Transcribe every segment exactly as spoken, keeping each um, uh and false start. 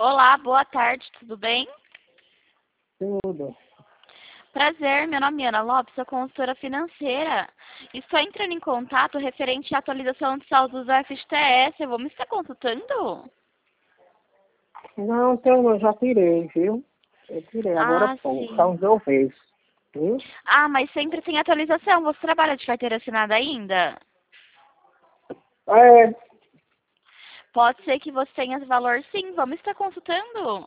Olá, boa tarde, tudo bem? Tudo. Prazer, meu nome é Ana Lopes, sou consultora financeira. Estou entrando em contato referente à atualização de saldos do F G T S. Vou me estar consultando? Não, então eu já tirei, viu? Eu tirei agora há Ah, pouco, há sim. uns dois meses. Viu? Ah, mas sempre tem atualização. Você trabalha de carteira assinada ainda? É, Pode ser que você tenha esse valor, sim. Vamos estar consultando?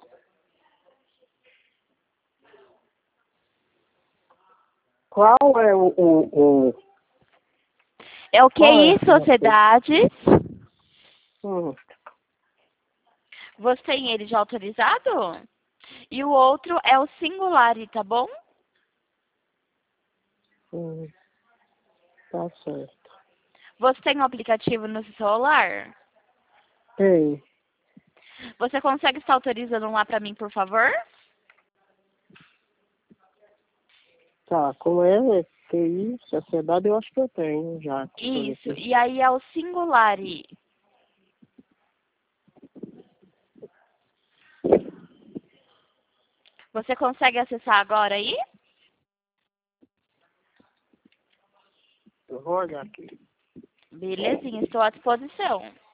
qual é o, o, o É o qual é Q I a você? Sociedades. Hum, Você tem ele já autorizado? E o outro é o Singulari, tá bom? hum, tá certo. Você tem um aplicativo no seu celular? Tem. Você consegue estar autorizando lá para mim, por favor? Tá, como é Q I, sociedade, eu acho que eu tenho já. Deixa eu ver Isso. aqui. E aí é o Singulari. Você consegue acessar agora aí? Eu vou olhar aqui. Belezinha, estou à disposição.